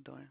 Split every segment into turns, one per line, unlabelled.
doing?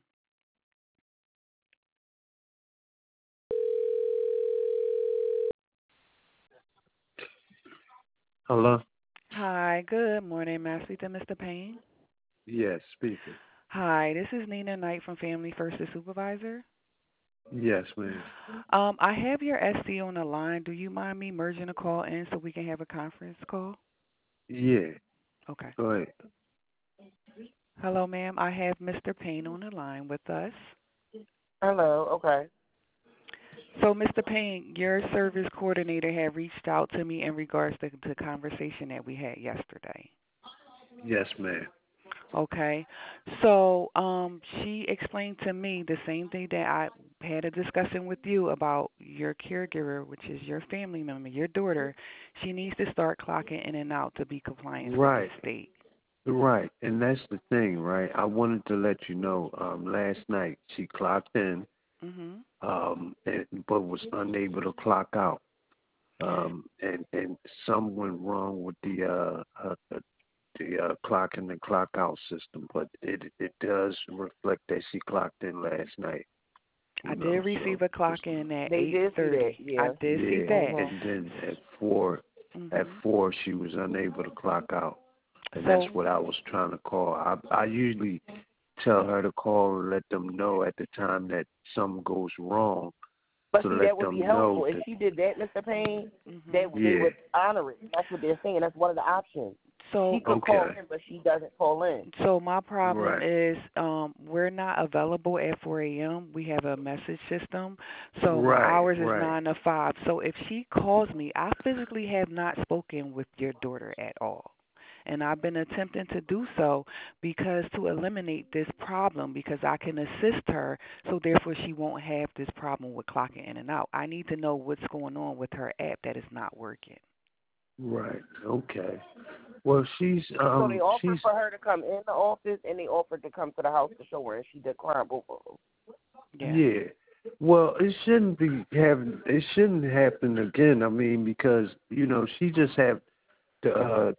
Hello?
Hi, good morning. May I speak to Mr. Payne?
Yes, speaking.
Hi, this is Nina Knight from Family First, the supervisor.
Yes, ma'am.
I have your SC on the line. Do you mind me merging a call in so we can have a conference call?
Yeah,
Okay.
go ahead.
Hello, ma'am. I have Mr. Payne on the line with us.
Hello, okay.
So, Mr. Payne, your service coordinator had reached out to me in regards to the conversation that we had yesterday.
Yes, ma'am.
Okay. So, she explained to me the same thing that I had a discussion with you about your caregiver, which is your family member, your daughter. She needs to start clocking in and out to be compliant with the
Right,
state.
right. And that's the thing, right? I wanted to let you know, last night she clocked in,
Mhm.
but was unable to clock out. And some went wrong with the clock in and clock out system, but it does reflect that she clocked in last night.
I
You know,
did receive
so
a
just
clock in at
They did see that,
8:30. I
yeah.
did see
yeah.
that.
And then
Mhm.
4 she was unable to clock out, and that's
So,
what I was trying to call. I usually tell her to call and let them know at the time that something goes wrong,
But
to
see,
let
that would be
them
helpful.
know
If
that.
she did that, Mr. Payne,
mhm.
they
Yeah.
would honor it. That's what they're saying. That's one of the options. She
So,
could call
Okay.
in, but she doesn't call in.
So my problem
Right.
is we're not available at 4 a.m. We have a message system, so my
Right.
hours is
Right.
9 to 5. So if she calls me, I physically have not spoken with your daughter at all. And I've been attempting to do so because to eliminate this problem because I can assist her so therefore she won't have this problem with clocking in and out. I need to know what's going on with her app that is not working.
Right. Okay. Well,
So they offered
she's
for her to come in the office, and they offered to come to the house to show her, and she declined both of them.
Yeah.
yeah. Well, it shouldn't be having. It shouldn't happen again. I mean, because she just have to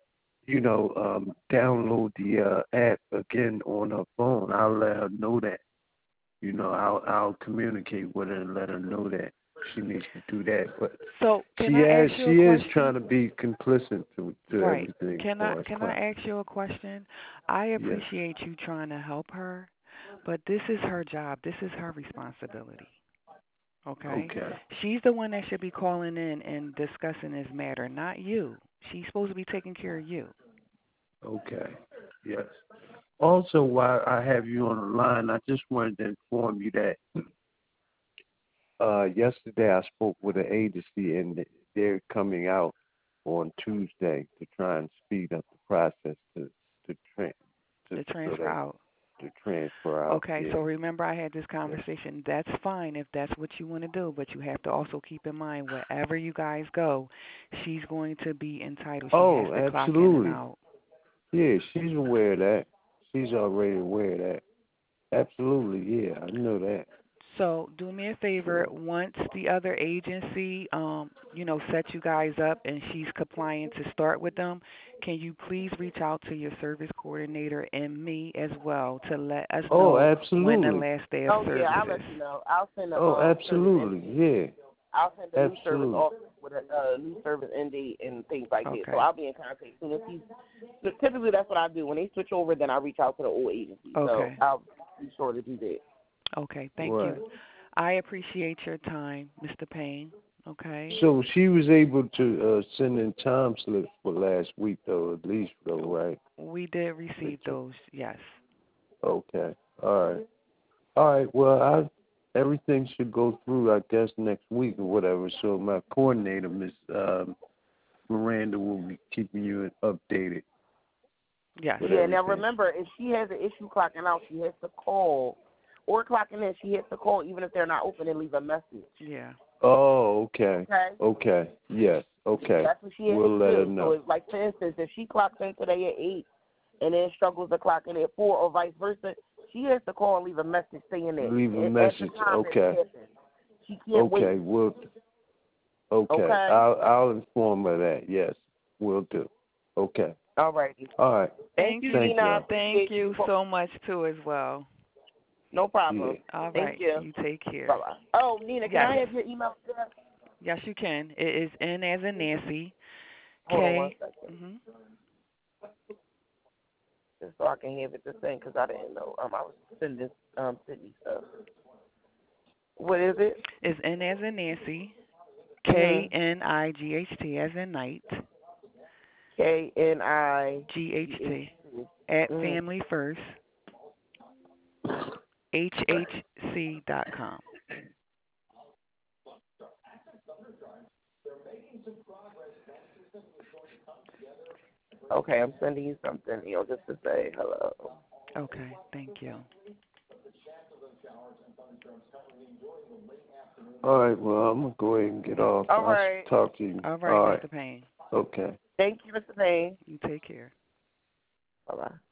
download the app again on her phone. I'll let her know that. I'll communicate with her and let her know that she needs to do that. But
So can
she
I
is
ask you a
she is
question?
trying to be complicit to
Right.
everything as
Can I
far as
can
class.
I ask you a question? I
Yes.
appreciate you trying to help her, but this is her job. This is her responsibility. Okay?
Okay.
She's the one that should be calling in and discussing this matter, not you. She's supposed to be taking care of you.
Okay. Yes. Also, while I have you on the line, I just wanted to inform you that yesterday I spoke with an agency and they're coming out on Tuesday to try and speed up the process to tra- to
The
so
transfer
that
out.
to transfer out.
Okay,
Yeah.
so remember I had this
Yes.
conversation. That's fine if that's what you want to do, but you have to also keep in mind wherever you guys go, she's going to be entitled. She has
Oh,
to clock in and
absolutely.
out.
Yeah, she's aware of that. She's already aware of that. Absolutely. Yeah, I know that.
So do me a favor.
So.
Once the other agency, set you guys up and she's compliant to start with them, can you please reach out to your service coordinator and me as well to let us
Oh,
know when the
absolutely.
last day of
Oh yeah,
service
I'll let
is?
you know. I'll send the
Oh,
service end
absolutely.
date.
Yeah.
I'll send the new service
Absolutely.
office with a new service end date and things like that. So
Okay.
I'll be in contact as soon as he's. So typically, that's what I do. When they switch over, then I reach out to the old agency. So
Okay.
I'll be sure to do that.
Okay. Thank
Right.
you. I appreciate your time, Mr. Payne. Okay.
So she was able to send in time slips for last week, though, at least, though, right?
We did receive those. Yes.
Okay. All right. All right. Well, everything should go through, I guess, next week or whatever. So my coordinator, Miss Miranda, will be keeping you updated
Yes.
with
Yeah. Now
everything.
remember, if she has an issue clocking out, she has to call, or clocking in, she has to call even if they're not open and leave a message.
Yeah.
Oh, okay.
Okay.
Okay. Yes. Okay.
That's what she has
We'll
to
let her
do.
know.
So, like for instance, if she clocks in today at 8 and then struggles to clock in at 4 or vice versa, she has to call and leave a message saying that.
Leave a
at
message.
the time that it
Okay.
happens. She can't wait.
Okay. Okay.
Okay.
I'll inform her that. Yes. Will do. Okay.
All righty.
All right.
Thank
Thank
you,
you.
Thank
Nina. I
y'all.
Thank
appreciate you.
you so much too as well.
No problem.
Yeah.
All
Thank
right.
you.
You take care.
Bye-bye. Oh, Nina, can
Yes.
I have your email address?
Yes, you can. It is N as in Nancy.
Hold on one
K.
second,
Mhm.
just so I can have it to send, because I didn't know. I was sending Sydney stuff. What is it?
It's N as in Nancy.
Mhm.
KNIGHT as in night.
KNIGHT.
GHT at
Mhm.
Family First HHC.com.
Okay, I'm sending you something, just to say hello.
Okay, thank you.
All right, well, I'm going to go ahead and get off.
All
I'll
right.
talk to you.
All right, Mr. Payne.
Okay.
Thank you, Mr. Payne.
You take care.
Bye-bye.